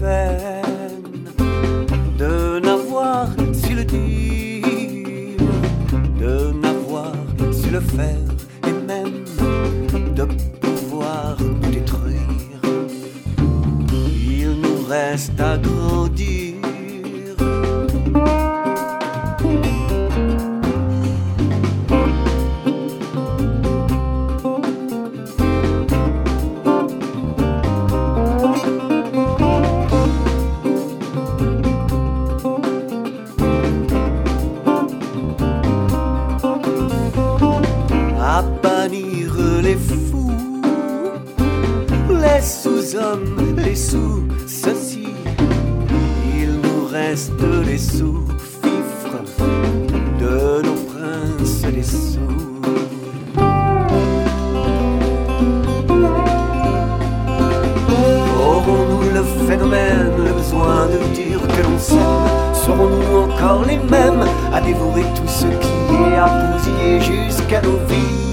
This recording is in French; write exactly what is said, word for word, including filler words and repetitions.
peine de n'avoir su le dire, de n'avoir su le faire, et même de pouvoir nous détruire. Il nous reste à grandir. À bannir les fous, les sous-hommes, les sous-ceci. Il nous reste les sous-fifres de nos princes des sous. Aurons-nous le phénomène, le besoin de dire que l'on s'aime? Serons-nous encore les mêmes à dévorer tout ce qui est à bousiller jusqu'à nos vies?